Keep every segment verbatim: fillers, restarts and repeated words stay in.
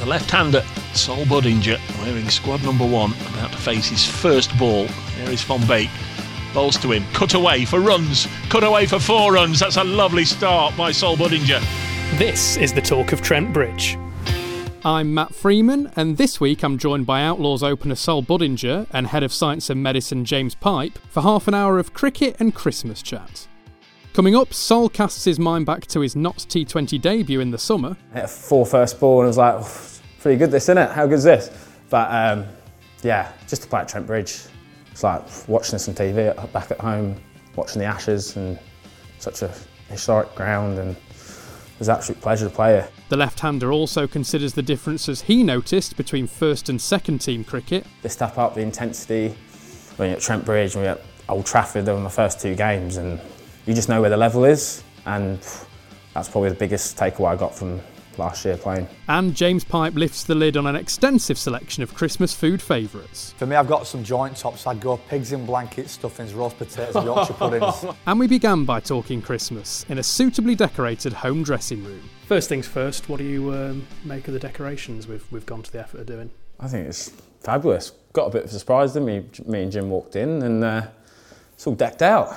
The left-hander, Sol Budinger, wearing squad number one, about to face his first ball. There is Van Beek. Bowls to him, cut away for runs, cut away for four runs. That's a lovely start by Sol Budinger. This is the talk of Trent Bridge. I'm Matt Freeman, and this week I'm joined by Outlaws opener Sol Budinger and Head of Science and Medicine James Pipe for half an hour of cricket and Christmas chat. Coming up, Sol casts his mind back to his Notts T twenty debut in the summer. I hit a four first ball and I was like, oh, pretty good this, isn't it? How good's this? But um, yeah, just to play at Trent Bridge, it's like watching this on T V back at home, watching the Ashes, and such a historic ground, and it was an absolute pleasure to play here. The left-hander also considers the differences he noticed between first and second team cricket. The step up, the intensity, when you're at Trent Bridge and we're at Old Trafford, they were my first two games, and you just know where the level is, and that's probably the biggest takeaway I got from last year playing. And James Pipe lifts the lid on an extensive selection of Christmas food favourites. For me, I've got some joint tops. I'd go pigs in blankets, stuffings, roast potatoes, Yorkshire puddings. And we began by talking Christmas in a suitably decorated home dressing room. First things first, what do you um, make of the decorations we've we've gone to the effort of doing? I think it's fabulous. Got a bit of a surprise, didn't we? Me and Jim walked in and uh, it's all decked out.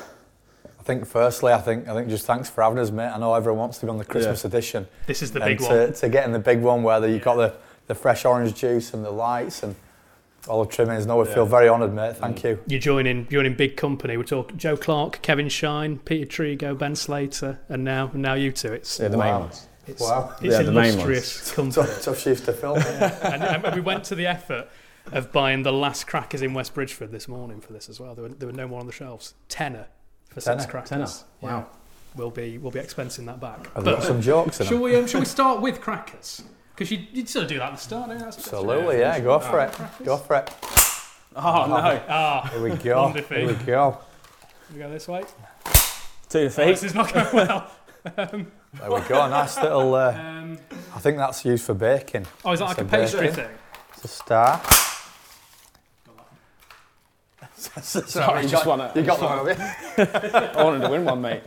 I think firstly, I think I think just thanks for having us, mate. I know everyone wants to be on the Christmas yeah. edition. This is the and big to, one. To get in the big one where you've got the, the fresh orange juice and the lights and all the trimmings. No, we yeah. feel very honoured, mate. Thank you. You're joining, joining big company. We're talking Joe Clark, Kevin Shine, Peter Trigo, Ben Slater, and now now you two. It's yeah, the wow. main ones. It's, wow. It's yeah, illustrious company. Tough, tough shoes to fill. and, and we went to the effort of buying the last crackers in West Bridgeford this morning for this as well. There were, there were no more on the shelves. Tenner. For tenner, six crackers. Tenner. Wow. Yeah. We'll be we'll be expensing that back. I've got some jokes in Shall them. we um, shall we start with crackers? Because you you'd sort of do that at the start, don't you? That's Absolutely, yeah. Go for it. Crackers. Go for it. Oh no! Ah, here we go. Here we go. We go this way. To the feet. Oh, this is not going well. um, there we go. Nice little. Uh, um, I think that's used for baking. Oh, is that like a pastry baking. thing? It's a star. Sorry, you just got, wanna, you got one of it. I wanted to win one, mate.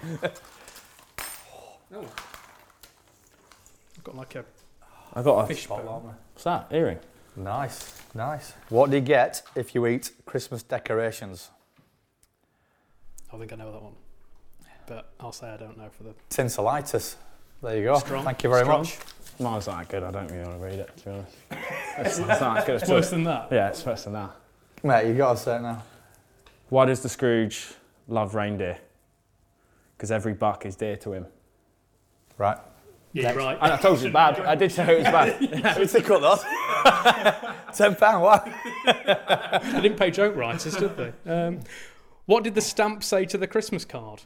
Oh. I've got like a I got a fish bowl. What's that? Earring. Nice, nice. What do you get if you eat Christmas decorations? I think I know that one, but I'll say I don't know for the Tinselitis. There you go. Strong. Thank you very Strong. much. Mine's not that good. I don't really want to read it, to be honest. It's, it's not that good. It's worse than that. Yeah, it's worse than that. Mate, you got to say it now. Why does the Scrooge love reindeer? Because every buck is dear to him. Right. Yeah, you're right. And I told you it's bad. I did say it was bad. We took cut that. Ten pound. What? They didn't pay joke writers, did they? Um, what did the stamp say to the Christmas card?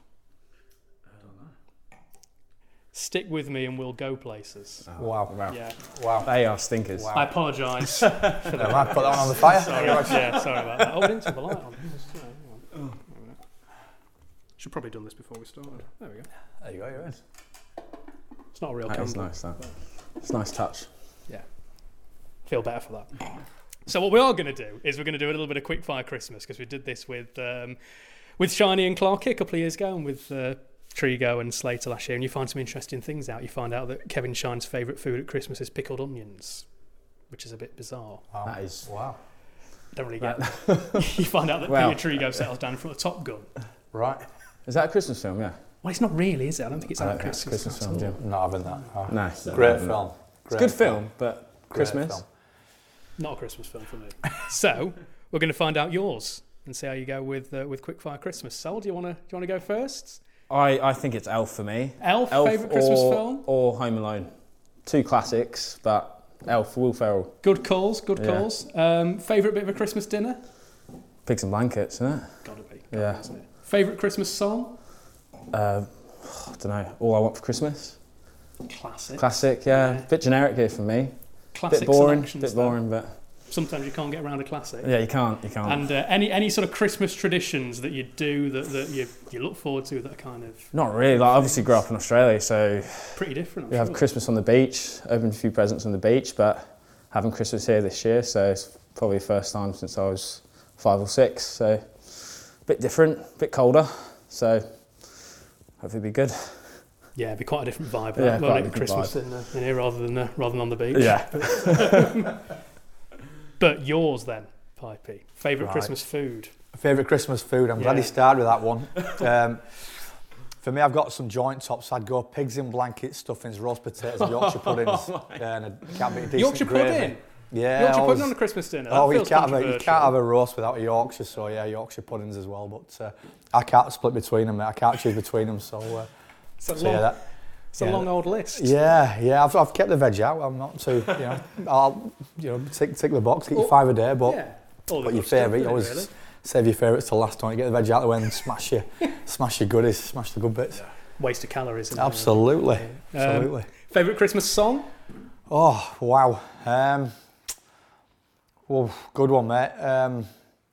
Stick with me and we'll go places. Oh, wow. Wow. Yeah. Wow. They are stinkers. Wow. I apologise for that. I might put that one on the fire. Sorry, yeah, sorry about that. Oh, we didn't turn the light on. Oh. Should probably have done this before we started. There we go. There you go, you're in. It's not a real That candle. is nice, that. It's a nice touch. Yeah. Feel better for that. So what we are going to do is we're going to do a little bit of quickfire Christmas because we did this with um, with Shiny and Clarky a couple of years ago and with uh, Trigo and Slater last year, and you find some interesting things out. You find out that Kevin Shine's favourite food at Christmas is pickled onions, which is a bit bizarre. Wow. That is... Wow. Don't really get that. You find out that Well, Peter Trigo settles down in front of Top Gun. Right. Is that a Christmas film? Yeah. Well, it's not really, is it? I don't think it's I out don't think it's a Christmas. Christmas film, Jim. Not having that. Oh. No. Great film. It's a good film, but Great Christmas. film. Not a Christmas film for me. So we're going to find out yours and see how you go with uh, with Quickfire Christmas. Sol, do you want to do you want to go first? I, I think it's Elf for me. Elf, Elf favourite Christmas or, film? Or Home Alone. Two classics, but Elf, Will Ferrell. Good calls, good Yeah. calls. Um, favourite bit of a Christmas dinner? Pigs and blankets, isn't it? Gotta be. Gotta Yeah. be, isn't it? Favourite Christmas song? Uh, I don't know. All I Want for Christmas. Classic. Classic, yeah. Yeah. Bit generic here for me. Classic Bit boring. selections, Bit though. boring, but Sometimes you can't get around a classic. yeah, you can't. You can't. And uh, any any sort of Christmas traditions that you do that, that you you look forward to that are kind of Not really. Like, I obviously grew up in Australia, so pretty different. I'm we have sure. Christmas on the beach. Opened a few presents on the beach, but having Christmas here this year, so it's probably the first time since I was five or six. So a bit different, a bit colder. So hopefully it'll be good. Yeah, it'd be quite a different vibe. Yeah, That, quite a won't it? different Christmas in, uh, in here rather than uh, rather than on the beach. Yeah. But, but yours then, Pipey. Favourite Right. Christmas food? Favourite Christmas food? I'm glad Yeah. you started with that one. Um, for me, I've got some joint tops. I'd go pigs in blankets, stuffings, roast potatoes, and Yorkshire puddings, and a can't beat a decent Yorkshire gravy. pudding? Yeah. Yorkshire always- pudding on a Christmas dinner? Oh, That you feels can't, have a, you controversial. can't have a roast without a Yorkshire, so yeah, Yorkshire puddings as well. But uh, I can't split between them. I can't choose between them. So, uh, It's a so long, yeah, that, it's a yeah, long old list. yeah, yeah. I've, I've kept the veg out. I'm not too, you know, I'll you know tick tick the box, get you Well, five a day. But Yeah. All the but your good stuff, favourite, you isn't it, always really? save your favourites till last. Don't you get the veg out of the way and smash your smash your goodies, smash the good bits. Waste of calories. Isn't it? Absolutely, Um, absolutely. Favourite Christmas song? Oh wow. Um, well, good one, mate. Um,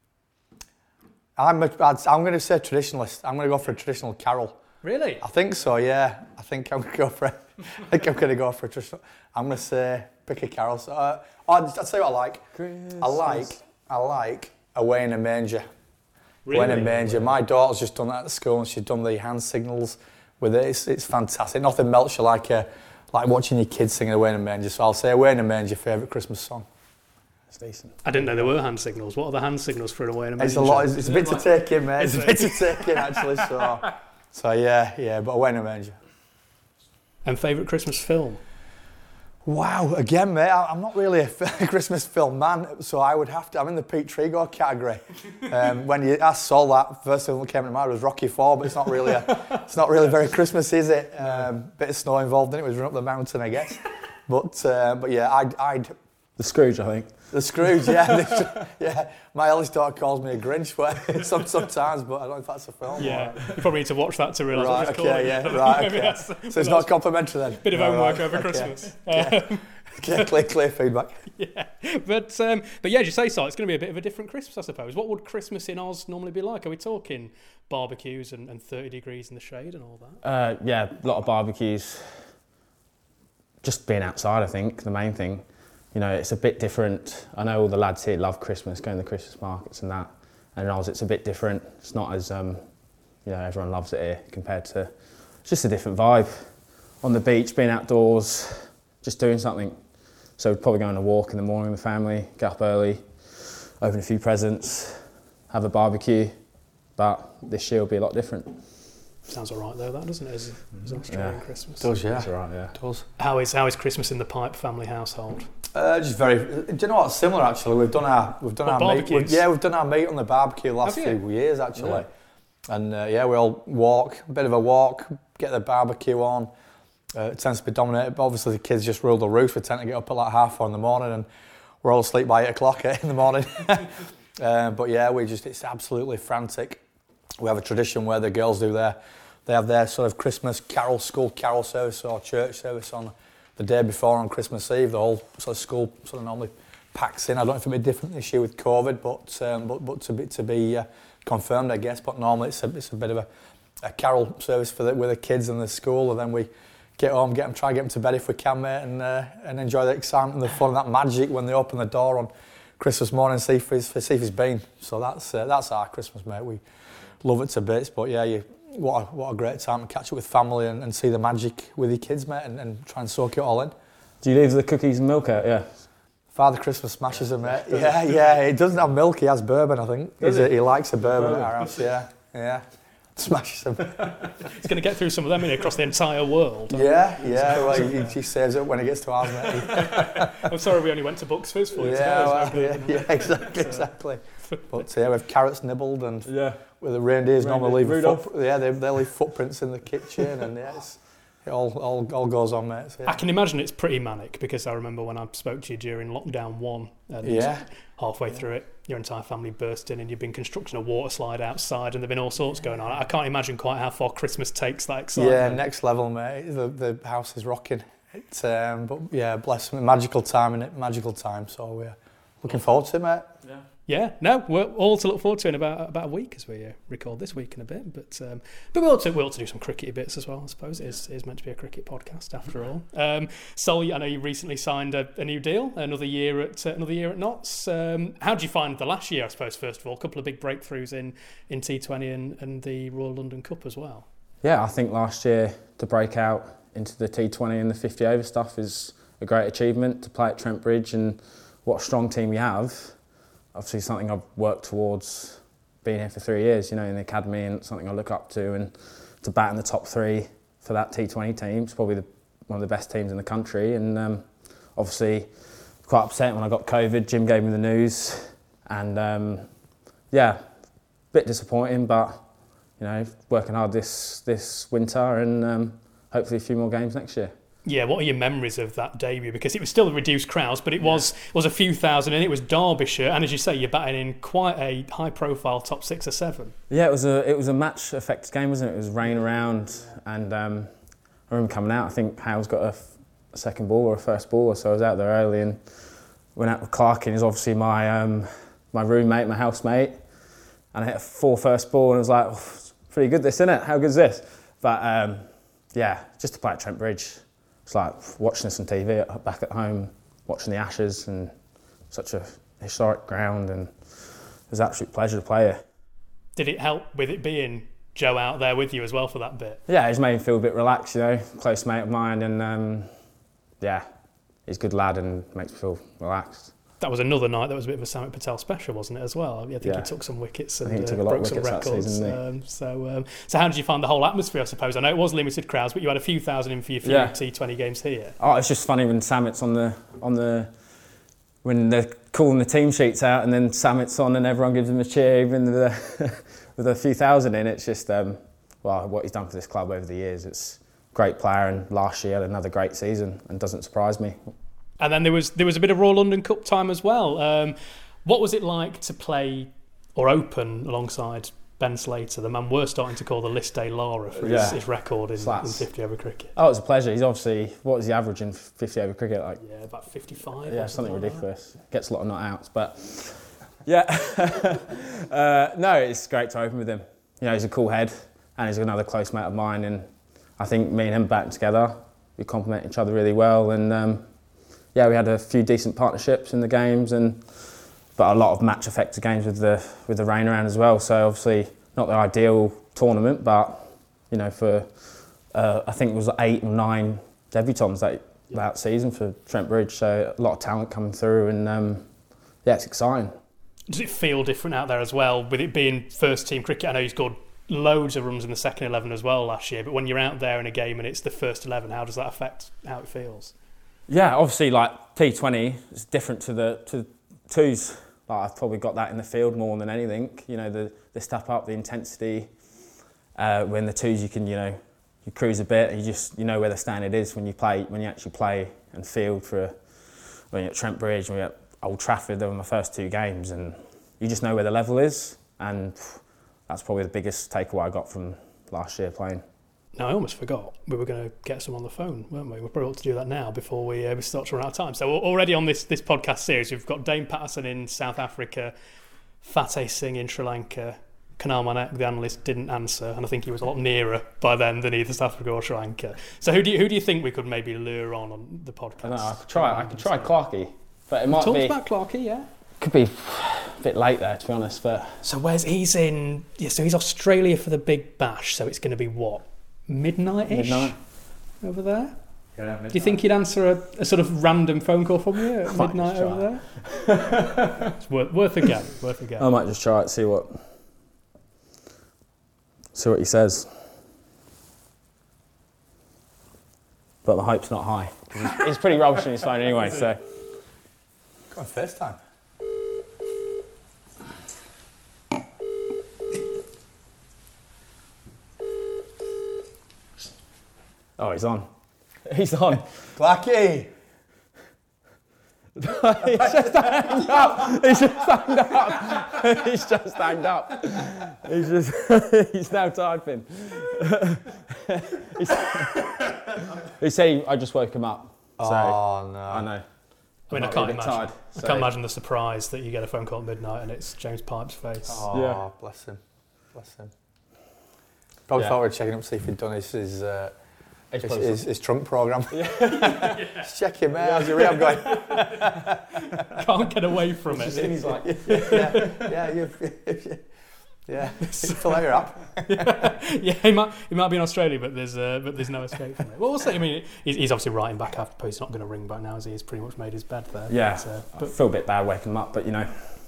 I'm a, I'd, I'm going to say traditionalist. I'm going to go for a traditional carol. Really? I think so. Yeah. I think I'm going to go for. A, I think I'm going to go for a traditional. I'm going to say pick a carol. So, uh, I'll, I'll tell you what I like. I like. I like Away in a Manger. Away in a Manger. My daughter's just done that at school, and she's done the hand signals with it. It's, it's fantastic. Nothing melts you like uh, like watching your kids singing Away in a Manger. So I'll say Away in a Manger, favourite Christmas song. It's decent. I didn't know there were hand signals. What are the hand signals for an away in a It's manger? a lot. It's, it's a bit to take in, mate. It's a Is bit to take in, actually. So, so yeah, yeah. But Away in a Manger. And favourite Christmas film? Wow, again, mate, I- I'm not really a f- Christmas film man, so I would have to, I'm in the Pete Trigo category. Um, when you asked Sol that, first thing that came to mind was Rocky four, but it's not really a, it's not really very Christmas, is it? Um, bit of snow involved in it, it was run up the mountain, I guess. But uh, but yeah, I'd, I'd, The Scrooge, I think. the Scrooge, yeah, yeah. My eldest daughter calls me a Grinch where, some, sometimes, but I don't know if that's a film. Yeah, Or, you probably need to watch that to realise what right, it's called. okay, yeah, right, Maybe okay. that's- So it's that's not complimentary then? a bit of No, homework right, over okay. Christmas. Yeah. Um, Yeah, clear, clear feedback. yeah, but um, but yeah, as you say, so it's going to be a bit of a different Christmas, I suppose. What would Christmas in Oz normally be like? Are we talking barbecues and, and thirty degrees in the shade and all that? Uh, yeah, a lot of barbecues. Just being outside, I think, the main thing. You know, it's a bit different. I know all the lads here love Christmas, going to the Christmas markets and that. And in Oz, it's a bit different. It's not as, um, you know, everyone loves it here compared to, it's just a different vibe. On the beach, being outdoors, just doing something. So we'd probably go on a walk in the morning with the family, get up early, open a few presents, have a barbecue. But this year will be a lot different. Sounds all right though, that doesn't it? As, as an Australian Yeah. Christmas. Does, yeah. That's all right, yeah. Does. How is how is Christmas in the Pipe family household? Uh, just very. Do you know what? Similar actually. We've done our we've done What, our meat. barbecues? We've, yeah, we've done our meat on the barbecue the last Have you? few years actually. And uh, yeah, we all walk a bit of a walk, get the barbecue on. Uh, it tends to be dominated, but obviously the kids just rule the roost. We tend to get up at like half four in the morning, and we're all asleep by eight o'clock in the morning. uh, but yeah, we just it's absolutely frantic. We have a tradition where the girls do their they have their sort of Christmas carol, school carol service or church service on the day before on Christmas Eve. The whole sort of school sort of normally packs in. I don't know if it'll be different this year with COVID, but um, but but to be to be uh, confirmed, I guess. But normally it's a it's a bit of a, a carol service for the, with the kids in the school, and then we get home, get them, try and get them to bed if we can, mate, and uh, and enjoy the excitement and the fun and that magic when they open the door on Christmas morning, see if he's, see if he's been. So that's uh, that's our Christmas, mate. We love it to bits, but yeah, you, what a, what a great time to catch up with family and, and see the magic with your kids, mate, and, and try and soak it all in. Do you leave the cookies and milk out? Yeah. Father Christmas smashes them, mate. Yeah, yeah. He doesn't have milk. He has bourbon, I think. He's a, he likes a bourbon at our house. Yeah, yeah. Smashes them. He's going to get through some of them in across the entire world. Yeah, yeah. Well, he, he saves it when he gets to ours, mate. I'm sorry we only went to Bucks Fizz for you Yeah, well, today. yeah, yeah, exactly, exactly. But yeah, we have carrots nibbled, and Yeah. with the reindeers normally leave Rudolph. foot, yeah, they, they leave footprints in the kitchen, and yeah, it's, it all, all all goes on, mate. So, I yeah. can imagine it's pretty manic because I remember when I spoke to you during lockdown one and Yeah. halfway through it, your entire family burst in and you've been constructing a water slide outside and there've been all sorts going on. I can't imagine quite how far Christmas takes that excitement. Yeah, next level, mate. The the house is rocking. It's um, but yeah, bless them, magical time in it, magical time. So we're looking forward to it, mate. Yeah, no, we're all to look forward to in about about a week as we uh, record this week in a bit. But um, but we ought to we ought to do some crickety bits as well. I suppose it is, it is meant to be a cricket podcast after all. Um, Sol, I know you recently signed a, a new deal, another year at uh, another year at Notts. Um, how did you find the last year? I suppose first of all, a couple of big breakthroughs in in T twenty and, and the Royal London Cup as well. yeah, I think last year to break out into the T twenty and the fifty over stuff is a great achievement. To play at Trent Bridge and what a strong team we have, obviously something I've worked towards being here for three years, you know, in the academy, and something I look up to. And to bat in the top three for that T twenty team is probably the, one of the best teams in the country. And um, obviously quite upset when I got COVID. Jim gave me the news, and um, yeah, a bit disappointing, but you know, working hard this this winter, and um, hopefully a few more games next year. Yeah, what are your memories of that debut? Because it was still a reduced crowds, but it was was a few thousand, and it was Derbyshire, and as you say, you're batting in quite a high-profile top six or seven. Yeah, it was a it was a match-affected game, wasn't it? It was rain around, and um, I remember coming out. I think Hale's got a, f- a second ball or a first ball, so I was out there early and went out with Clark, and he's obviously my um, my roommate, my housemate, and I hit a four first ball, and I was like, oh, it's pretty good, this, isn't it? How good's this? But um, yeah, just to play at Trent Bridge. It's like watching this on T V back at home, watching the Ashes, and such a historic ground, and it was an absolute pleasure to play here. Did it help with it being Joe out there with you as well for that bit? Yeah, he's made me feel a bit relaxed, you know, close mate of mine, and um, yeah, he's a good lad and makes me feel relaxed. That was another night that was a bit of a Samit Patel special, wasn't it, as well? I think yeah. he took some wickets and I think he took uh, a lot broke of some wickets records. that season, didn't he? Um, so, um, so how did you find the whole atmosphere, I suppose? I know it was limited crowds, but you had a few thousand in for your few Yeah. T twenty games here. Oh, it's just funny when Samit's on the on the when they're calling the team sheets out, and then Samit's on, and everyone gives him a cheer, even with a, with a few thousand in. It's just um, well, what he's done for this club over the years. It's a great player, and last year had another great season, and doesn't surprise me. And then there was there was a bit of Royal London Cup time as well. Um, what was it like to play or open alongside Ben Slater, the man we're starting to call the List A Lara for his, Yeah. his record in, in Slats. fifty over cricket? Oh, it was a pleasure. He's obviously, what was he averaging fifty over cricket? Like, Yeah, about fifty-five. yeah, or something like ridiculous. Gets a lot of not outs, but yeah. uh, no, it's great to open with him. You know, he's a cool head, and he's another close mate of mine, and I think me and him batting together, we complement each other really well, and um, yeah, we had a few decent partnerships in the games, and but a lot of match affected games with the with the rain around as well. So obviously not the ideal tournament, but you know, for uh, I think it was eight or nine debutants that that season for Trent Bridge. So a lot of talent coming through, and um, yeah, it's exciting. Does it feel different out there as well, with it being first team cricket? I know you scored loads of runs in the second eleven as well last year, but when you're out there in a game and it's the first eleven, how does that affect how it feels? Yeah, obviously, like T twenty is different to the to twos. Like, I've probably got that in the field more than anything. You know, the the step up, the intensity. Uh, when the twos, you can, you know, you cruise a bit. You just, you know where the standard is when you play, when you actually play and field for. A, when you're at Trent Bridge, when you're at Old Trafford, they were my first two games, and you just know where the level is, and that's probably the biggest takeaway I got from last year playing. Now, I almost forgot we were going to get some on the phone, weren't we? We're probably able to do that now before we, uh, we start to run out of time. So already on this, this podcast series, we've got Dane Patterson in South Africa, Fateh Singh in Sri Lanka. Kunal Manek, the analyst, didn't answer, and I think he was a lot nearer by then than either South Africa or Sri Lanka. So who do you, who do you think we could maybe lure on on the podcast? I don't know, I could try. I could try Clarkey, but it might Talked be. about Clarkey, yeah. Could be a bit late there, to be honest. But So where's he's in? Yeah, so he's Australia for the Big Bash. So it's going to be what, midnight-ish midnight. over there. Yeah, Do you think he'd answer a, a sort of random phone call from you at Might midnight just over there? It's worth, worth a go. Worth a go. I might just try it, see what, see what he says. But my hope's not high. He's, he's pretty rubbish on his phone anyway, so. Go on, FaceTime. Oh, he's on. He's on. Clarky! He's just hanged up. He's just hanged up. He's just hanged up. He's just. He's now typing. he's, he's saying, I just woke him up. So, Oh, no. I know. I mean, I Might be can't a bit imagine. tired, I so- can't imagine the surprise that you get a phone call at midnight and it's James Pipe's face. Oh, Yeah. bless him. Bless him. Probably Yeah. thought we were checking up to see if he'd done his his, uh, He's his, probably- his, his Trump programme. Just check him out. How's your rehab going? Can't get away from it. He's like, yeah, yeah, you've, Yeah, fill out your app. yeah, he might he might be in Australia, but there's uh, but there's no escape from it. Well, we'll see. I mean, he's, he's obviously writing back after. He's not going to ring back now, as he? He's pretty much made his bed there. Yeah, but, uh, but, I feel a bit bad waking him up, but you know,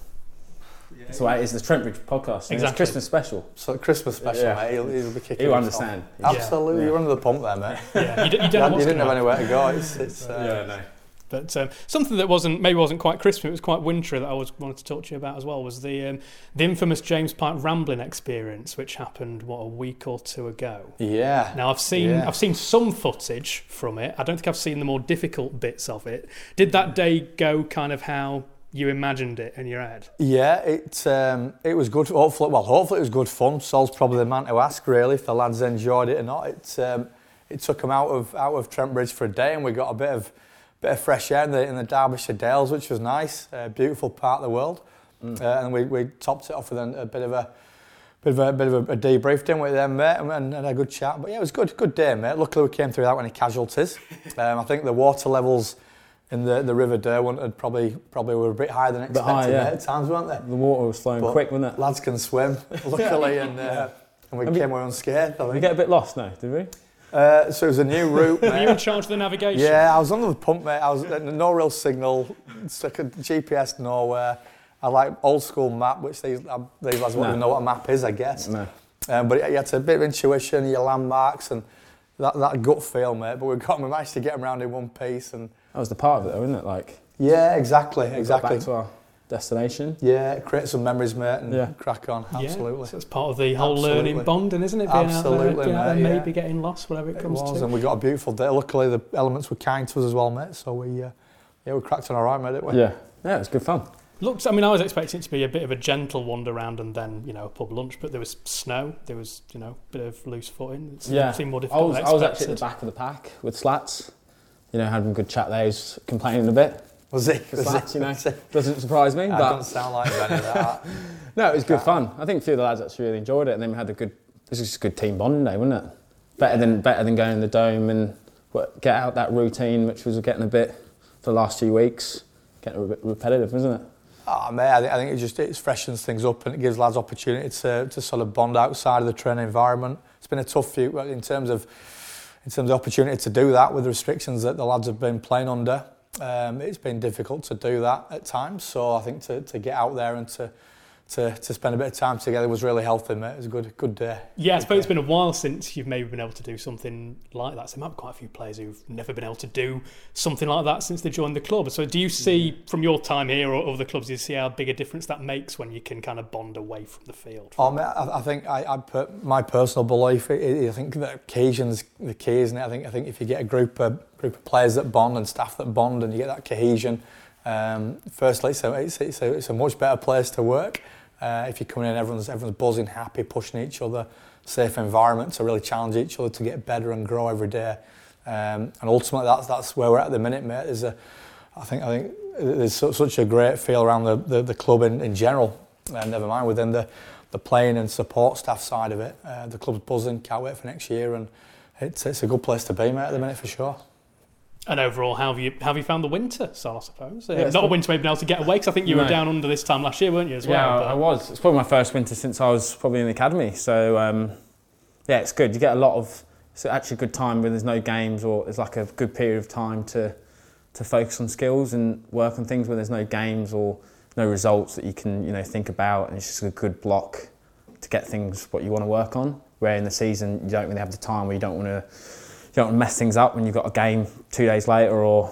yeah, that's why it is the Trent Bridge podcast. Exactly. It's Christmas special. So Christmas special, yeah. mate. He'll, he'll be kicking. He'll understand. Yeah. Absolutely, yeah. You're under the pump there, mate. Yeah, you, d- you, don't you, know you didn't have anywhere to go. It's, it's uh, yeah, no. But um, something that wasn't maybe wasn't quite Christmas, it was quite wintry that I was wanted to talk to you about as well was the um, the infamous James Pipe rambling experience, which happened what a week or two ago. Yeah. Now I've seen yeah. I've seen some footage from it. I don't think I've seen the more difficult bits of it. Did that day go kind of how you imagined it in your head? Yeah, it um, it was good. Hopefully, well, hopefully it was good fun. Sol's probably the man to ask, really, if the lads enjoyed it or not. It um, it took them out of out of Trent Bridge for a day, and we got a bit of bit of fresh air in the, in the Derbyshire Dales, which was nice. A beautiful part of the world, mm. uh, and we, we topped it off with a, a bit of a bit of a bit of a, a debrief, didn't we, then, mate, and, and had a good chat. But yeah, it was good, good day, mate. Luckily, we came through without any casualties. Um, I think the water levels in the, the River Derwent had probably probably were a bit higher than expected high, yeah. at times, weren't they? The water was flowing but quick, wasn't it? Lads can swim, luckily, and uh, and we and came away unscathed. Did we get a bit lost now, did we? Uh, so it was a new route, mate. Were you in charge of the navigation? Yeah, I was under the pump, mate. I was no real signal, stuck a G P S nowhere. I like old school map, which these uh, these lads won't No. even know what a map is, I guess. No. Um, but you had a bit of intuition, your landmarks, and that, that gut feel, mate. But we got we managed to get them round in one piece, and That was the part of it, though, wasn't it? Like, yeah, exactly, we got exactly. back to our destination. Yeah, create some memories, mate, and Yeah. crack on. Absolutely. Yeah, so it's part of the whole Absolutely. learning bonding, isn't it? Being Absolutely, out there, being out there mate, maybe yeah. getting lost, whatever it It comes was, to. and we got a beautiful day. Luckily, the elements were kind to us as well, mate. So we, uh, yeah, we cracked on all right, mate, didn't we? Yeah. Yeah, it was good fun. Looked, I mean, I was expecting it to be a bit of a gentle wander around and then, you know, a pub lunch, but there was snow, there was, you know, a bit of loose footing. It Yeah. seemed more I difficult was, than I was expected. actually at the back of the pack with Slats. You know, had a good chat there. He was complaining a bit. Was he? Was Slats, he? you know, doesn't surprise me. I but don't sound like any of that. no, it was good fun. I think a few of the lads actually really enjoyed it, and then we had a good. This was just a good team bonding day, wasn't it? Better than better than going in the dome and what, get out that routine, which was getting a bit for the last few weeks, getting a bit repetitive, wasn't it? Oh, mate, I think, I think it just it freshens things up and it gives lads opportunity to, to sort of bond outside of the training environment. It's been a tough few well, in terms of in terms of opportunity to do that with the restrictions that the lads have been playing under. Um, it's been difficult to do that at times. So I think to, to get out there and to, to to spend a bit of time together was really healthy, mate. It was a good good day. Yeah, I suppose it's been a while since you've maybe been able to do something like that. So there might be quite a few players who've never been able to do something like that since they joined the club. So do you see, from your time here or other clubs, do you see how big a difference that makes when you can kind of bond away from the field? Oh, mate, I, I think I, I put my personal belief. I, I think that occasion's the key, isn't it? I think I think if you get a group of group of players that bond and staff that bond, and you get that cohesion, um, firstly, it's a, it's, it's, a, it's a much better place to work. Uh, if you're coming in, everyone's everyone's buzzing, happy, pushing each other, safe environment to really challenge each other to get better and grow every day. Um, and ultimately, that's that's where we're at at the minute, mate. There's a, I think I think there's so, such a great feel around the, the, the club in, in general. Uh, never mind within the the playing and support staff side of it. Uh, the club's buzzing. Can't wait for next year, and it's it's a good place to be, mate, at the minute for sure. And overall, how have you how have you found the winter, Sol, I suppose? Uh, Yeah, not a winter maybe been able to get away, because I think you No. were down under this time last year, weren't you, as Yeah, well? I But- was. It's probably my first winter since I was probably in the academy. So um, yeah, it's good. You get a lot of. It's actually a good time when there's no games, or it's like a good period of time to to focus on skills and work on things when there's no games or no results that you can you know think about, and it's just a good block to get things what you want to work on. Where in the season you don't really have the time, where you don't want to. You don't want to mess things up when you've got a game two days later, or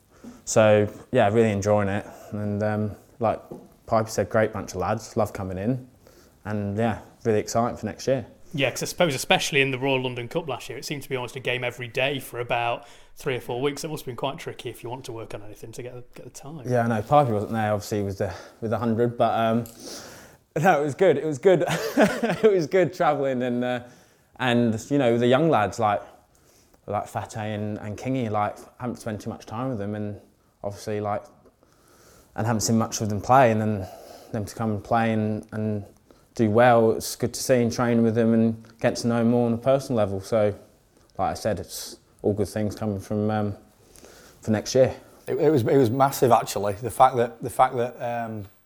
so. Yeah, really enjoying it, and um, like Piper said, great bunch of lads. Love coming in, and yeah, really excited for next year. Yeah, because I suppose especially in the Royal London Cup last year, it seemed to be almost a game every day for about three or four weeks. It must have been quite tricky if you want to work on anything to get the, get the time. Yeah, I know Piper wasn't there. Obviously, he was the with the hundred, but um, no, it was good. It was good. It was good travelling, and uh, and you know the young lads like. like Fateh and, and Kingy, like I haven't spent too much time with them, and obviously like and haven't seen much of them play, and then them to come and play and, and do well. It's good to see and train with them and get to know more on a personal level. So, like I said, it's all good things coming from um, for next year. It, it was it was massive actually. The fact that the fact that um,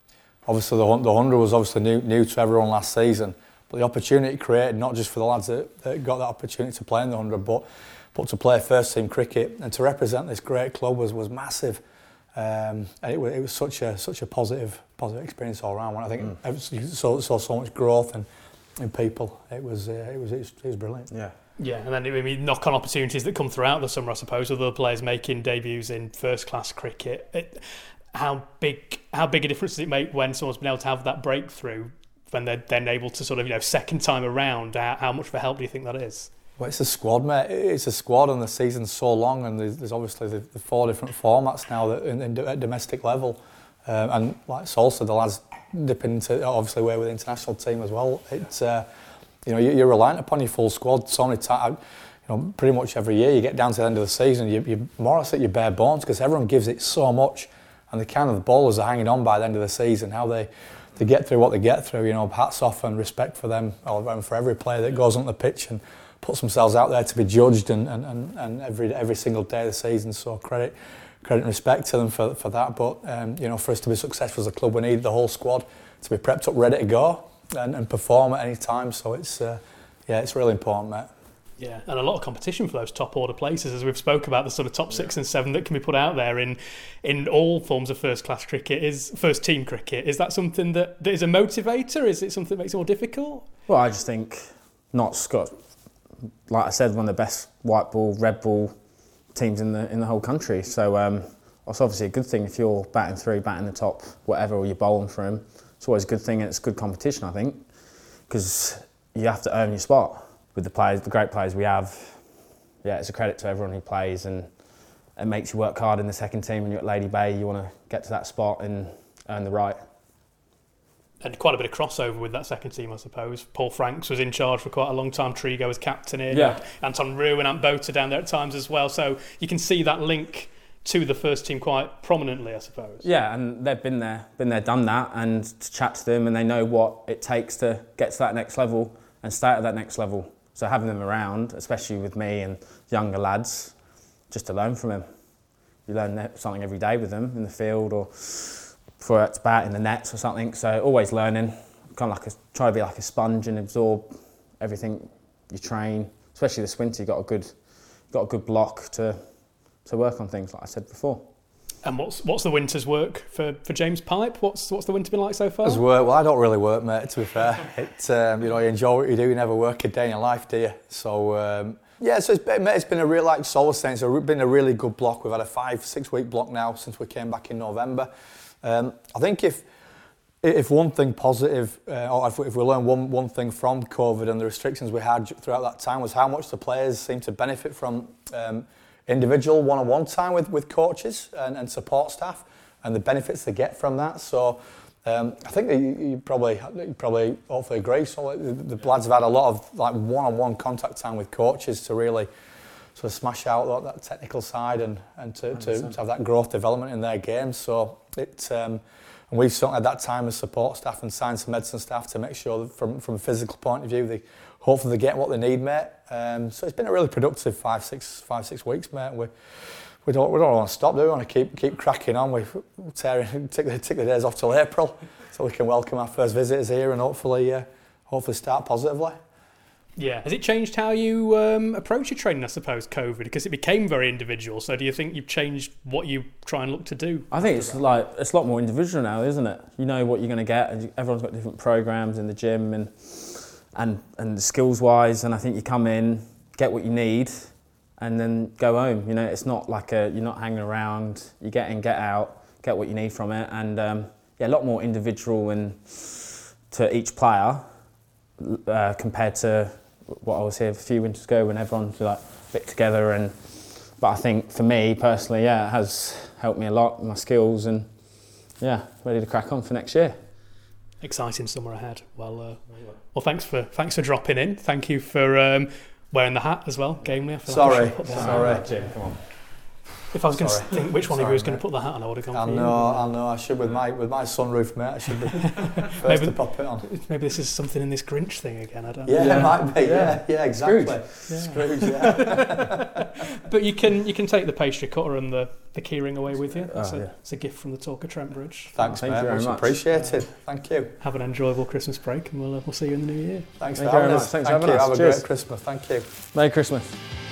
obviously the, the hundred was obviously new, new to everyone last season, but the opportunity created, not just for the lads that, that got that opportunity to play in the hundred, but but to play first team cricket and to represent this great club was was massive. Um, and it was, it was such a such a positive positive experience all around. When I think mm. you saw, saw so much growth in, in people, it was, uh, it was it was it was brilliant. Yeah. Yeah, and then I mean, knock-on opportunities that come throughout the summer, I suppose, with other players making debuts in first-class cricket. It, how big how big a difference does it make when someone's been able to have that breakthrough, when they're then able to sort of, you know, second time around? How, how much of a help do you think that is? Well, it's a squad, mate. It's a squad, and the season's so long, and there's, there's obviously the, the four different formats now that in, in, at domestic level, um, and like Sol said, the lads dipping into obviously we're with the international team as well. It's uh, you know, you're reliant upon your full squad so many times. You know, pretty much every year you get down to the end of the season, you, you're more or less at your bare bones because everyone gives it so much, and the kind of the bowlers are hanging on by the end of the season. How they, they get through what they get through, you know, hats off and respect for them, and for every player that goes on the pitch and puts themselves out there to be judged, and, and, and, and every every single day of the season. So credit credit and respect to them for for that. But um, you know, for us to be successful as a club, we need the whole squad to be prepped up, ready to go. And, and perform at any time, so it's uh, yeah, it's really important, mate. Yeah, and a lot of competition for those top order places, as we've spoke about the sort of top six yeah. and seven that can be put out there in in all forms of first class cricket, is first team cricket. Is that something that, that is a motivator? Is it something that makes it more difficult? Well, I just think not Scott. Like I said, one of the best white ball, red ball teams in the in the whole country. So um, it's obviously a good thing if you're batting through, batting the top, whatever, or you're bowling for him. It's always a good thing, and it's good competition, I think, because you have to earn your spot with the players, the great players we have. Yeah, it's a credit to everyone who plays, and it makes you work hard in the second team. When you're at Lady Bay, you want to get to that spot and earn the right. And quite a bit of crossover with that second team, I suppose. Paul Franks was in charge for quite a long time. Trigo was captaining. Yeah. Anton Rue and Ant Bota down there at times as well. So you can see that link to the first team quite prominently, I suppose. Yeah, and they've been there, been there, done that, and to chat to them, and they know what it takes to get to that next level and stay at that next level. So having them around, especially with me and younger lads, just to learn from them. You learn something every day with them in the field, or before it's bat in the nets or something. So always learning. Kind of like a, try to be like a sponge and absorb everything you train. Especially this winter, you got a good, got a good block to. to work on things, like I said before. And what's what's the winter's work for, for James Pipe? What's what's the winter been like so far? As work, well, I don't really work, mate. To be fair, it um, you know, you enjoy what you do. You never work a day in your life, do you? So um, yeah, so it's been, mate, it's been a real, like Sol was saying, it's been a really good block. We've had a five, six week block now since we came back in November. Um, I think if if one thing positive, uh, or if we, if we learn one one thing from COVID and the restrictions we had throughout that time, was how much the players seem to benefit from. Um, individual one-on-one time with, with coaches and, and support staff, and the benefits they get from that. So um, I think that you, you probably you probably hopefully agree. So the, the lads have had a lot of like one-on-one contact time with coaches to really sort of smash out that, that technical side and, and to, to, to have that growth development in their games. So it um, and we've certainly had that time as support staff and science and medicine staff to make sure that from, from a physical point of view, they hopefully they get what they need, mate. Um, so it's been a really productive five, six, five, six weeks, mate. We we don't we don't want to stop, do we? We want to keep keep cracking on. We tearing take the take the days off till April, so we can welcome our first visitors here and hopefully uh, hopefully start positively. Yeah. Has it changed how you um, approach your training, I suppose, COVID? Because it became very individual. So do you think you've changed what you try and look to do? I think it's like it's a lot more individual now, isn't it? You know what you're going to get. And everyone's got different programs in the gym and and and skills wise. And I think you come in, get what you need, and then go home. You know, it's not like a you're not hanging around. You get in, get out, get what you need from it, and um, yeah, a lot more individual and to each player uh, compared to what I was here a few winters ago when everyone's like a bit together. And but I think for me personally, yeah, it has helped me a lot with my skills, and yeah, ready to crack on for next year. Exciting summer ahead. Well, uh, well, thanks for thanks for dropping in. Thank you for um, wearing the hat as well, Gamely. Sorry, sorry. Jim, come on. If I was going to Sorry. think which one of you Sorry, was going to mate. put the hat on, I would have gone I for know, you. I know. I should with my with my sunroof, mate. I should be first Maybe- to pop it on. Maybe this is something in this Grinch thing again. I don't Yeah, know. it might be. Yeah, Yeah. yeah, exactly. Scrooge. Scrooge, yeah. But you can you can take the pastry cutter and the, the keyring away with you. It's, Oh, a, yeah. it's a gift from the Talk of Trent Bridge. Thanks, Thank mate. you very Much much. appreciated. Thank you. Have an enjoyable Christmas break, and we'll uh, we'll see you in the new year. Thanks Thank for you having very us. much. Thanks Thank for you. having us. Have a Cheers. great Christmas. Thank you. Merry Christmas.